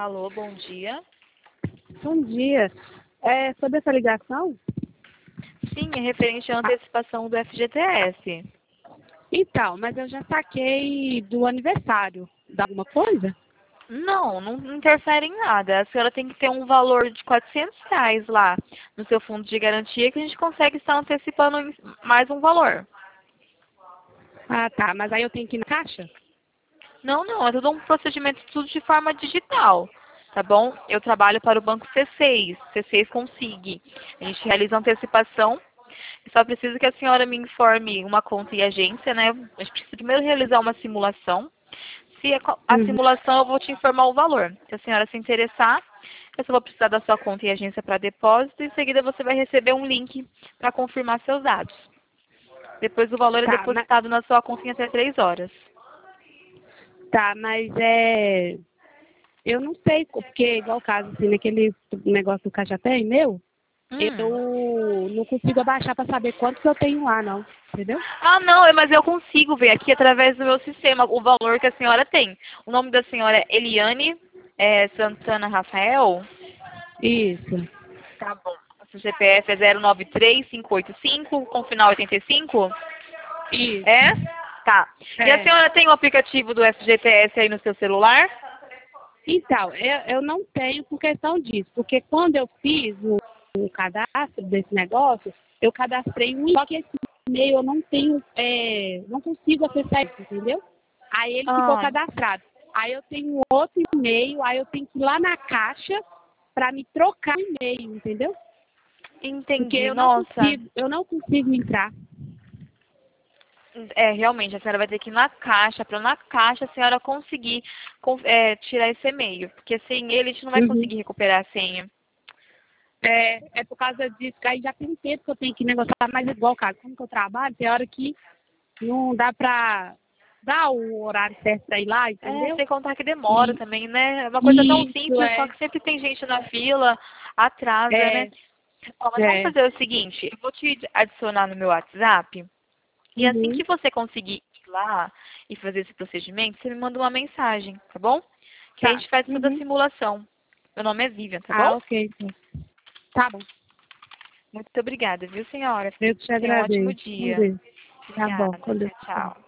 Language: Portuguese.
Alô, bom dia. Bom dia. É sobre essa ligação? Sim, é referente à antecipação do FGTS. Então, mas eu já saquei do aniversário. Dá alguma coisa? Não interfere em nada. A senhora tem que ter um valor de R$ 400 lá no seu fundo de garantia que a gente consegue estar antecipando mais um valor. Ah, tá. Mas aí eu tenho que ir na caixa? Não, é todo um procedimento tudo de forma digital, tá bom? Eu trabalho para o banco C6 com SIG. A gente realiza antecipação. Só preciso que a senhora me informe uma conta e agência, né? A gente precisa primeiro realizar uma simulação. Se a Uhum. simulação, eu vou te informar o valor. Se a senhora se interessar, eu só vou precisar da sua conta e agência para depósito. Em seguida, você vai receber um link para confirmar seus dados. Depois, o valor é Tá, depositado na sua conta em até 3 horas. mas eu não sei, porque igual o caso, assim, naquele negócio do Caixa Tem meu, Hum. eu não consigo abaixar para saber quanto que eu tenho lá, não. Entendeu? Ah, não, mas eu consigo ver aqui através do meu sistema o valor que a senhora tem. O nome da senhora é Eliane Santana Rafael. Isso. Tá bom. O seu CPF é 093585 com final 85? Isso. É? Tá. E a É. senhora tem o aplicativo do FGTS aí no seu celular? Então, eu não tenho por questão disso, porque quando eu fiz o cadastro desse negócio, eu cadastrei um, só que esse e-mail eu não tenho, não consigo acessar isso, entendeu? Aí ele ficou Ah, cadastrado. Aí eu tenho outro e-mail, aí eu tenho que ir lá na caixa para me trocar o e-mail, entendeu? Porque entendi. Nossa. eu não consigo entrar. É, realmente, a senhora vai ter que ir na caixa, para na caixa a senhora conseguir tirar esse e-mail. Porque sem ele a gente não vai Uhum. conseguir recuperar a senha. É por causa disso, que aí já tem tempo que eu tenho que negociar, mas igual, cara, como que eu trabalho, tem hora que não dá pra dar o horário certo pra ir lá, É, entendeu? sem contar que demora E também, né? É uma coisa tão isso simples, só que sempre tem gente na fila, atrasa, né? é, Ó, mas vamos é. fazer o seguinte, eu vou te adicionar no meu WhatsApp, e assim Uhum. que você conseguir ir lá e fazer esse procedimento, você me manda uma mensagem, tá bom? Que aí a Tá. gente faz toda a Uhum. simulação. Meu nome é Vivian, tá bom? Ah, ok, então. Tá bom. Muito obrigada, viu, senhora? Eu te Tenha um ótimo agradeço. Com dia. Deus. Tá bom, Obrigada. com Deus. Tchau, tchau.